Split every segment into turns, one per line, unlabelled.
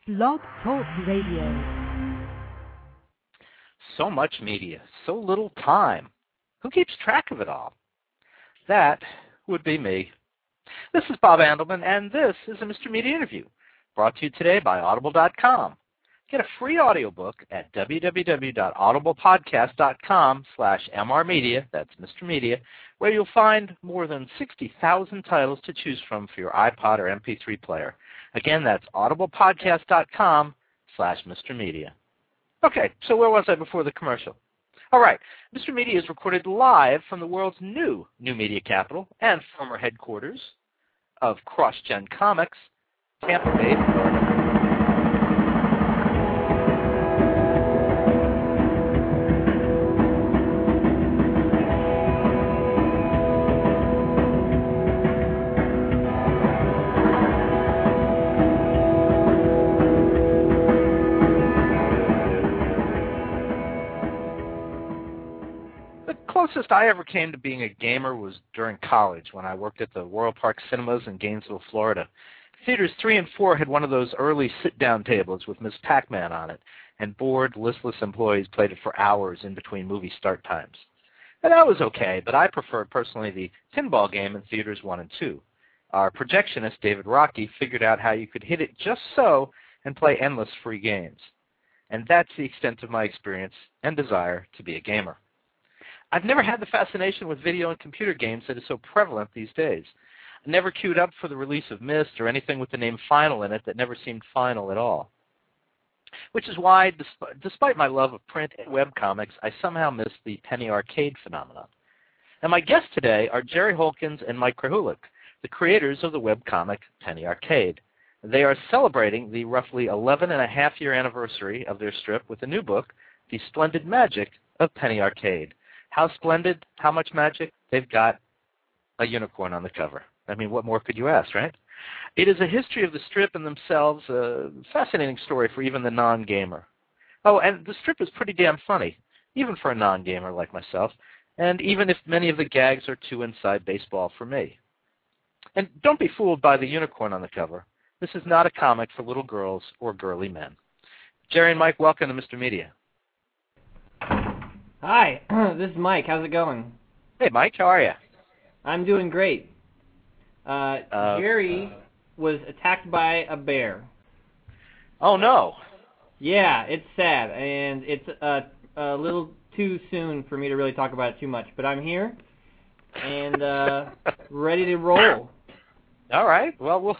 Blog Talk Radio.
So much media, so little time. Who keeps track of it all? That would be me. This is Bob Andelman, and this is a Mr. Media Interview, brought to you today by Audible.com. Get a free audiobook at www.audiblepodcast.com/mrmedia, that's Mr. Media, where you'll find more than 60,000 titles to choose from for your iPod or MP3 player. Again, that's audiblepodcast.com/Mr. Media. Okay, so where was I before the commercial? All right, Mr. Media is recorded live from the world's new media capital and former headquarters of CrossGen Comics, Tampa Bay, Florida. The closest I ever came to being a gamer was during college when I worked at the Royal Park Cinemas in Gainesville, Florida. Theaters 3 and 4 had one of those early sit-down tables with Ms. Pac-Man on it, and bored, listless employees played it for hours in between movie start times. And that was okay, but I preferred personally the pinball game in Theaters 1 and 2. Our projectionist, David Rocky, figured out how you could hit it just so and play endless free games. And that's the extent of my experience and desire to be a gamer. I've never had the fascination with video and computer games that is so prevalent these days. I never queued up for the release of Myst or anything with the name Final in it that never seemed final at all. Which is why, despite my love of print and webcomics, I somehow missed the penny arcade phenomenon. And my guests today are Jerry Holkins and Mike Krahulik, the creators of the webcomic Penny Arcade. They are celebrating the roughly 11-and-a-half-year anniversary of their strip with a new book, The Splendid Magic of Penny Arcade. How splendid, how much magic? They've got a unicorn on the cover. I mean, what more could you ask, right? It is a history of the strip and themselves, a fascinating story for even the non-gamer. Oh, and the strip is pretty damn funny, even for a non-gamer like myself, and even if many of the gags are too inside baseball for me. And don't be fooled by the unicorn on the cover. This is not a comic for little girls or girly men. Jerry and Mike, welcome to Mr. Media.
Hi, this is Mike. How's it going?
Hey, Mike, how are you?
I'm doing great. Jerry was attacked by a bear.
Oh, no.
Yeah, it's sad, and it's a little too soon for me to really talk about it too much, but I'm here and ready to roll.
All right. Well,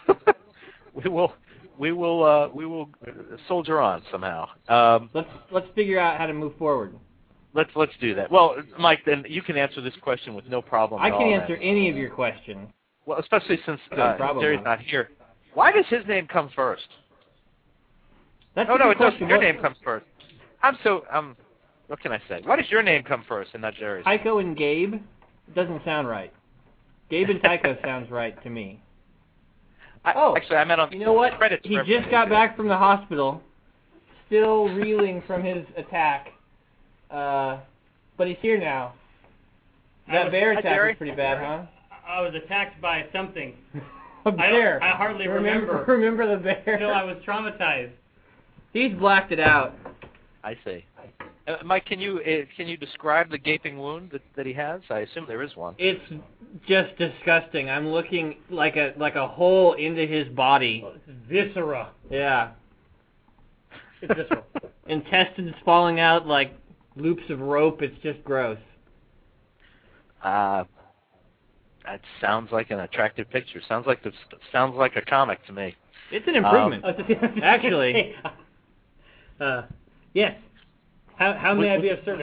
we will soldier on somehow.
Let's figure out how to move forward.
Let's do that. Well, Mike, then you can answer this question with no problem.
I can answer any of your questions.
Well, especially since Jerry's not here. Why does his name come first?
That's
no, it doesn't.
question.
Your name comes first. What can I say? Why does your name come first and not Jerry's?
Tycho and Gabe? It doesn't sound right. Gabe and Tycho sounds right to me.
Actually, I meant on.
You know what?
Credits
he just got back from the hospital, still reeling from his attack. But he's here now. That bear attack was pretty bad, huh?
I was attacked by something.
A bear.
I hardly remember.
Remember the bear?
No, I was traumatized.
He's blacked it out.
I see. Mike, can you describe the gaping wound that he has? I assume there is one.
It's just disgusting. I'm looking like a hole into his body.
It's viscera.
Yeah.
It's visceral.
Intestines falling out like loops of rope. It's just gross.
That sounds like an attractive picture. Sounds like a comic to me.
It's an improvement, actually.
Yes. How may I be of service?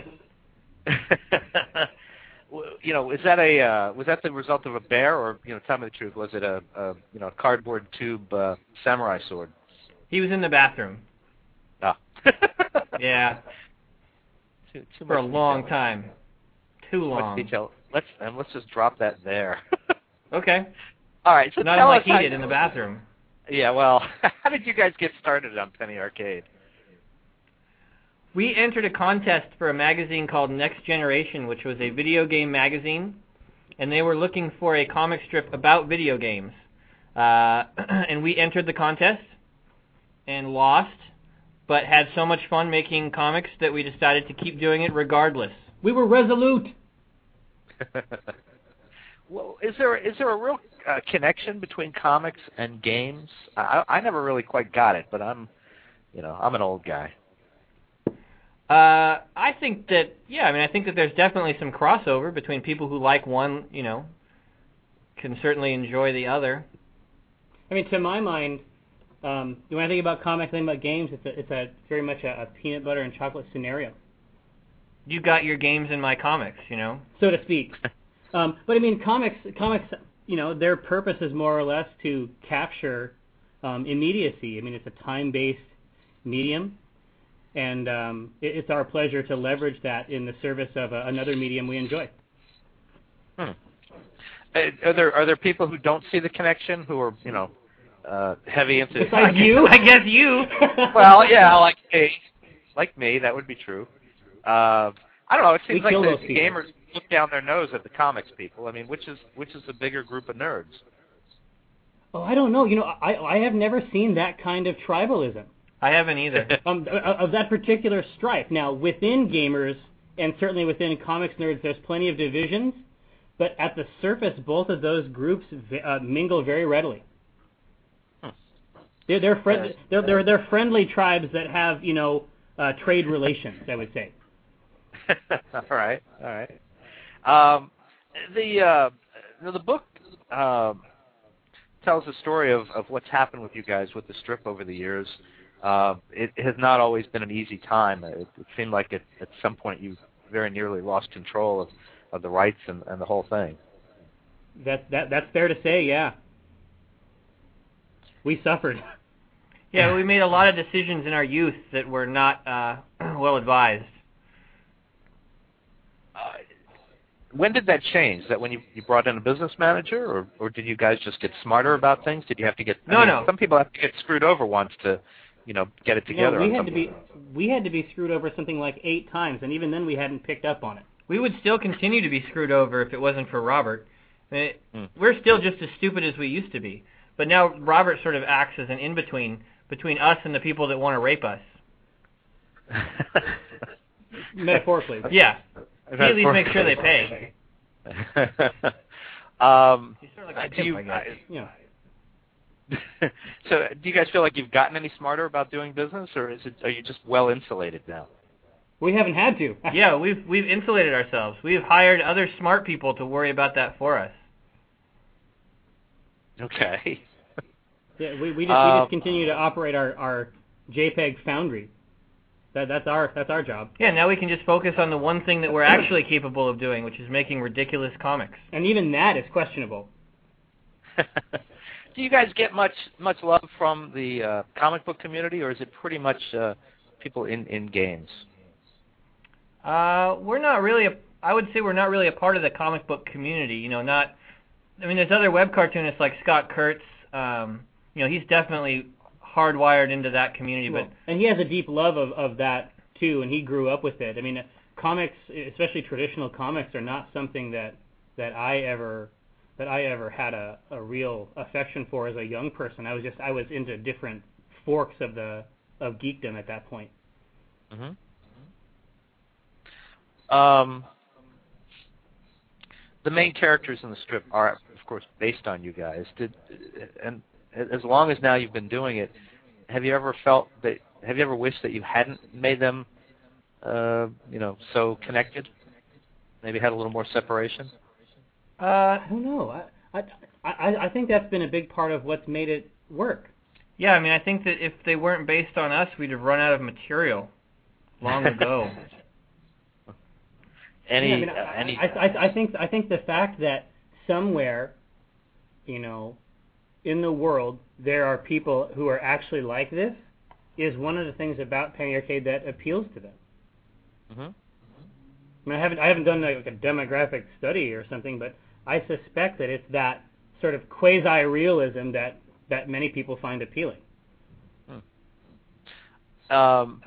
You know, was that the result of a bear, or tell me the truth, was it a cardboard tube samurai sword?
He was in the bathroom.
Ah.
Yeah.
Too
for a
much
long
detail.
time. Too long.
Much detail. Let's just drop that there.
Okay.
All right. So
not
tell
like
us
he did in the bathroom.
Yeah. Well, how did you guys get started on Penny Arcade?
We entered a contest for a magazine called Next Generation, which was a video game magazine, and they were looking for a comic strip about video games. And we entered the contest, and lost, but had so much fun making comics that we decided to keep doing it regardless.
We were resolute.
Well, is there a real connection between comics and games? I never really quite got it, but I'm an old guy.
I think that, I think that there's definitely some crossover between people who like one, can certainly enjoy the other.
I mean, to my mind, when I think about comics, I think about games, it's a very much a peanut butter and chocolate scenario.
You got your games in my comics,
so to speak. But I mean, comics, their purpose is more or less to capture immediacy. I mean, it's a time-based medium, and it's our pleasure to leverage that in the service of another medium we enjoy.
Are there people who don't see the connection, who are heavy into?
Besides you,
I guess you.
Well, yeah, like me, that would be true. I don't know. It seems like the gamers look down their nose at the comics people. I mean, which is the bigger group of nerds?
Oh, I don't know. I have never seen that kind of tribalism.
I haven't either.
Of that particular stripe. Now, within gamers, and certainly within comics nerds, there's plenty of divisions, but at the surface, both of those groups mingle very readily. They're friendly tribes that have, trade relations, I would say.
All right. The book tells the story of what's happened with you guys with the strip over the years. It has not always been an easy time. It seemed like at some point you very nearly lost control of the rights and the whole thing.
That's fair to say, yeah. We suffered.
Yeah, we made a lot of decisions in our youth that were not well advised.
When did that change? Is that when you brought in a business manager, or did you guys just get smarter about things? Did you have to get?
No.
Some people have to get screwed over once to, get it together.
No, we had to be screwed over something like 8 times, and even then we hadn't picked up on it.
We would still continue to be screwed over if it wasn't for Robert. We're still just as stupid as we used to be, but now Robert sort of acts as an in-between between us and the people that want to rape us.
Metaphorically.
Yeah. He at least makes sure they pay.
He's sort of like a pimp, I guess.
Yeah.
So, do you guys feel like you've gotten any smarter about doing business, or are you just well insulated now?
We haven't had to.
Yeah, we've insulated ourselves. We've hired other smart people to worry about that for us.
Okay.
Yeah, we just continue to operate our JPEG foundry. That's our job.
Yeah, now we can just focus on the one thing that we're actually capable of doing, which is making ridiculous comics.
And even that is questionable.
Do you guys get much love from the comic book community, or is it pretty much people in games?
We're not really I would say we're not really a part of the comic book community. There's other web cartoonists like Scott Kurtz. He's definitely hardwired into that community,
and he has a deep love of that too, and he grew up with it. I mean, comics, especially traditional comics, are not something that I ever had a real affection for as a young person. I was into different forks of geekdom at that point.
Mm-hmm. The main characters in the strip are, of course, based on you guys. And as long as now you've been doing it, have you ever wished that you hadn't made them, so connected? Maybe had a little more separation?
I don't know. I think that's been a big part of what's made it work.
Yeah, I think that if they weren't based on us, we'd have run out of material long ago.
I think the fact that somewhere, in the world there are people who are actually like this is one of the things about Penny Arcade that appeals to them.
Mm-hmm.
I haven't done like a demographic study or something, but I suspect that it's that sort of quasi-realism that many people find appealing.
And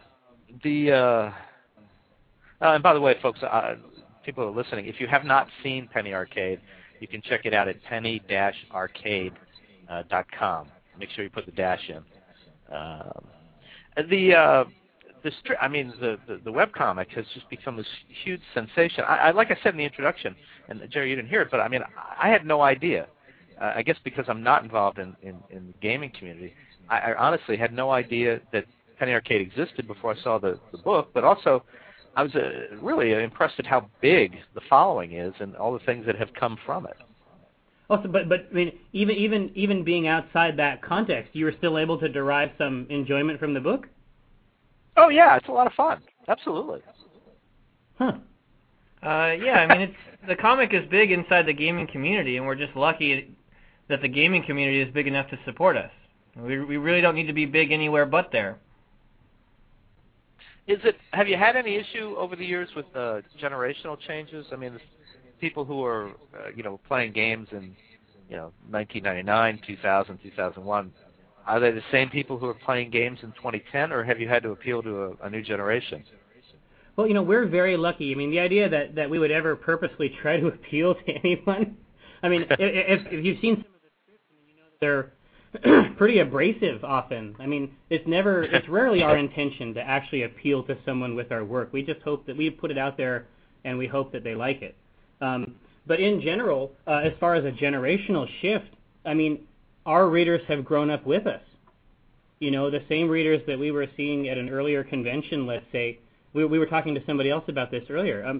by the way, folks, people who are listening, if you have not seen Penny Arcade, you can check it out at penny-arcade.com. Make sure you put the dash in. The webcomic has just become this huge sensation. I like I said in the introduction, and Jerry, you didn't hear it, but I mean, I had no idea. I guess because I'm not involved in the gaming community, I honestly had no idea that Penny Arcade existed before I saw the book, but also I was really impressed at how big the following is and all the things that have come from it.
Also, but I mean, even being outside that context, you were still able to derive some enjoyment from the book?
Oh yeah, it's a lot of fun. Absolutely.
Huh.
Yeah, I mean, the comic is big inside the gaming community, and we're just lucky that the gaming community is big enough to support us. We really don't need to be big anywhere but there.
Have you had any issue over the years with generational changes? I mean, people who are playing games in 1999, 2000, 2001. Are they the same people who are playing games in 2010, or have you had to appeal to a new generation?
Well, we're very lucky. I mean, the idea that we would ever purposely try to appeal to anyone. I mean, if you've seen some of the scripts, I mean, you know that they're pretty abrasive often. I mean, it's rarely our intention to actually appeal to someone with our work. We just hope that we put it out there, and we hope that they like it. But in general, as far as a generational shift, I mean, our readers have grown up with us. The same readers that we were seeing at an earlier convention, let's say. We were talking to somebody else about this earlier.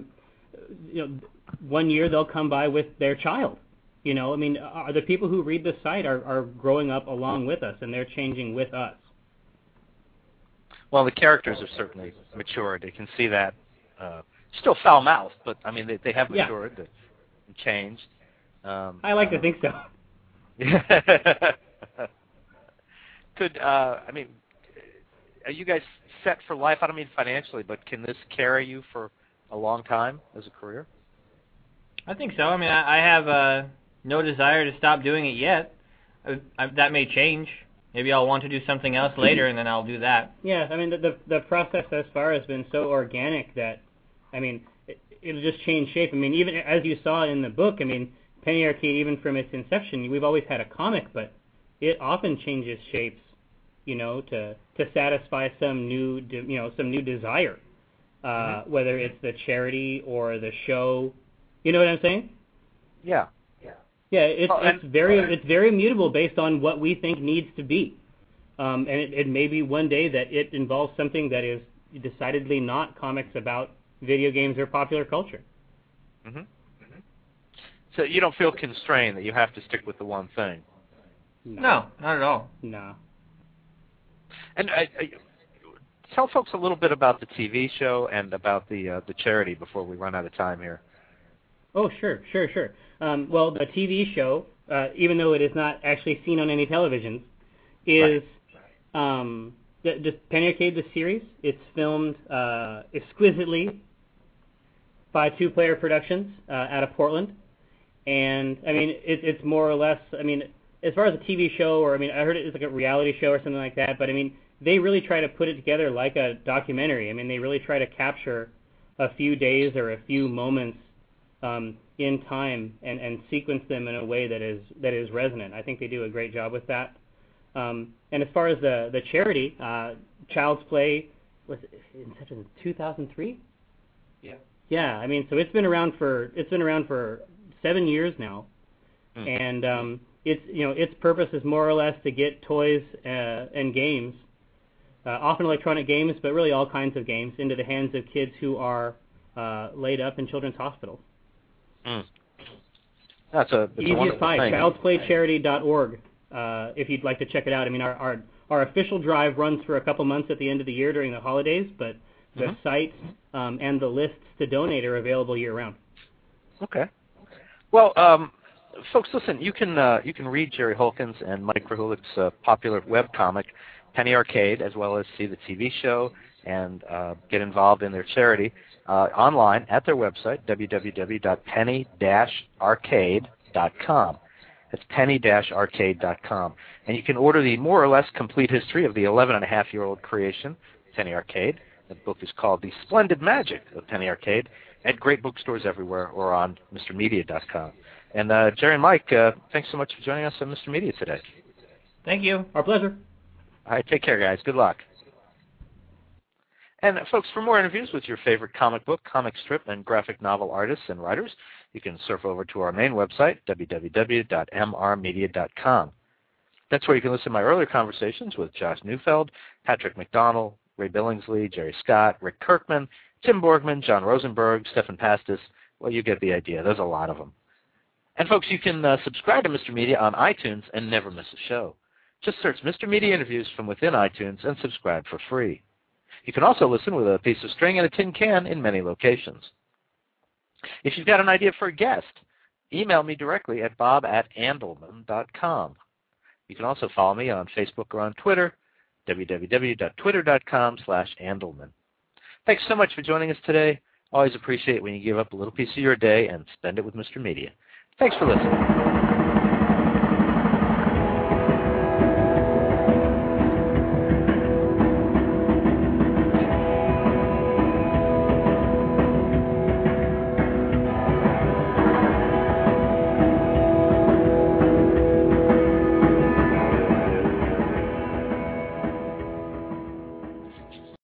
1 year they'll come by with their child. I mean, the people who read the site are growing up along with us, and they're changing with us.
Well, the characters have certainly matured. You can see that. Still foul-mouthed, but I mean, they have matured and changed.
I like to think so.
I mean, are you guys set for life? I don't mean financially, but can this carry you for a long time as a career?
I think so. I mean, I have no desire to stop doing it yet. That may change. Maybe I'll want to do something else later, and then I'll do that.
Yeah, I mean, the process thus far has been so organic that, I mean, it'll just change shape. I mean, even as you saw in the book, I mean, Penny Arcade, even from its inception, we've always had a comic, but it often changes shapes, to satisfy some new desire, whether it's the charity or the show. You know what I'm saying?
Yeah.
Yeah, it's very mutable based on what we think needs to be, and it may be one day that it involves something that is decidedly not comics about video games or popular culture.
Mm-hmm. So you don't feel constrained that you have to stick with the one thing?
No, not at all.
No.
And tell folks a little bit about the TV show and about the charity before we run out of time here.
Oh, sure. Well, the TV show, even though it is not actually seen on any televisions, is just Penny Arcade, the series. It's filmed exquisitely by Two Player Productions out of Portland. And, I mean, it's more or less, I mean, as far as a TV show, or, I mean, I heard it's like a reality show or something like that, but, I mean, they really try to put it together like a documentary. I mean, they really try to capture a few days or a few moments in time and sequence them in a way that is resonant. I think they do a great job with that. And as far as the charity, Child's Play, was it in 2003?
Yeah.
Yeah, I mean, so it's been around for 7 years now, and its purpose is more or less to get toys and games, often electronic games, but really all kinds of games, into the hands of kids who are laid up in children's hospitals.
That's a
easiest pie. Childsplaycharity.org. If you'd like to check it out. I mean, our official drive runs for a couple months at the end of the year during the holidays, but the site and the lists to donate are available year-round.
Okay. Well, folks, listen. You can read Jerry Holkins and Mike Krahulik's popular webcomic, Penny Arcade, as well as see the TV show and get involved in their charity online at their website, www.penny-arcade.com. That's penny-arcade.com. And you can order the more or less complete history of the 11-and-a-half-year-old creation, Penny Arcade. The book is called The Splendid Magic of Penny Arcade, at great bookstores everywhere or on MrMedia.com. And Jerry and Mike, thanks so much for joining us on Mr. Media today.
Thank you.
Our pleasure.
All right, take care, guys. Good luck. And, folks, for more interviews with your favorite comic book, comic strip, and graphic novel artists and writers, you can surf over to our main website, www.mrmedia.com. That's where you can listen to my earlier conversations with Josh Neufeld, Patrick McDonnell, Ray Billingsley, Jerry Scott, Rick Kirkman, Tim Borgman, John Rosenberg, Stefan Pastis. Well, you get the idea. There's a lot of them. And, folks, you can subscribe to Mr. Media on iTunes and never miss a show. Just search Mr. Media Interviews from within iTunes and subscribe for free. You can also listen with a piece of string and a tin can in many locations. If you've got an idea for a guest, email me directly at bob@andelman.com. You can also follow me on Facebook or on Twitter, www.twitter.com/Andelman. Thanks so much for joining us today. Always appreciate when you give up a little piece of your day and spend it with Mr. Media. Thanks for listening.